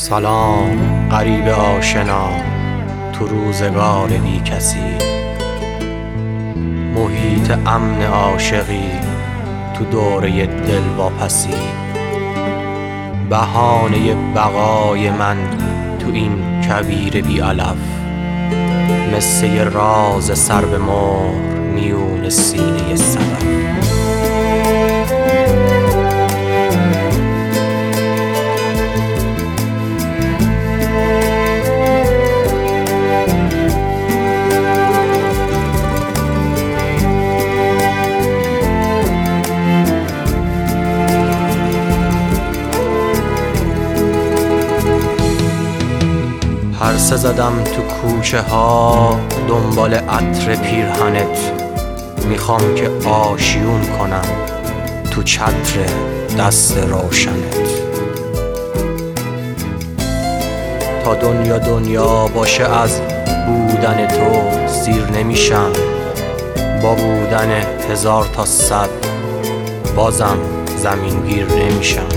سلام غریب آشنا تو روزگار بی کسی، محیط امن عاشقی تو دوره دلواپسی، بهانه بقای من تو این کویر بی علف، مثل راز سر به مهر میون سینه صدف. پرسه زدم تو کوچه ها دنبال عطر پیرهنت، میخوام که آشیون کنم تو چتر دست روشنت. تا دنیا باشه از بودن تو سیر نمیشم، با بودن 1000 تا 100 بازم زمین گیر نمیشم.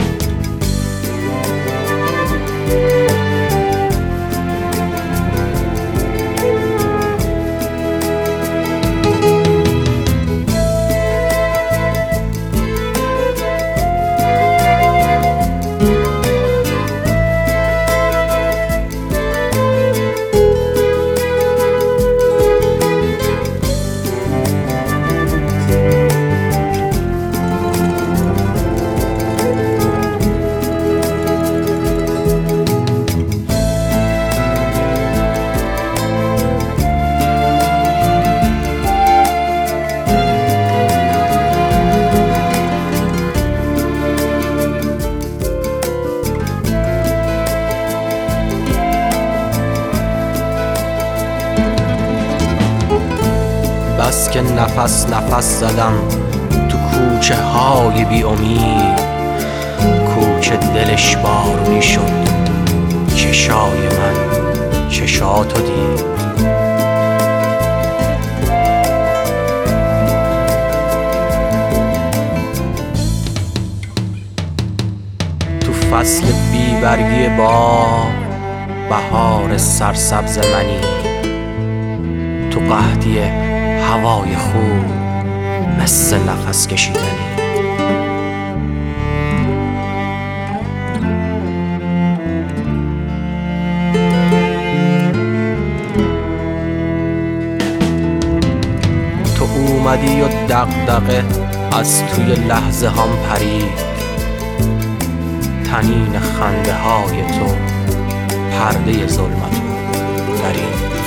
بس که نفس زدم تو کوچه های بی امید، کوچه دلش بارونی شد، چشای من چشاتو دید. تو فصل بیبرگی باغ بهار سرسبز منی، تو قحطی هوای خوب مثل نفس کشیدنی. تو اومدی و دغدغه از توی لحظه هم پرید، تنین خنده های تو پرده ظلمتو درید.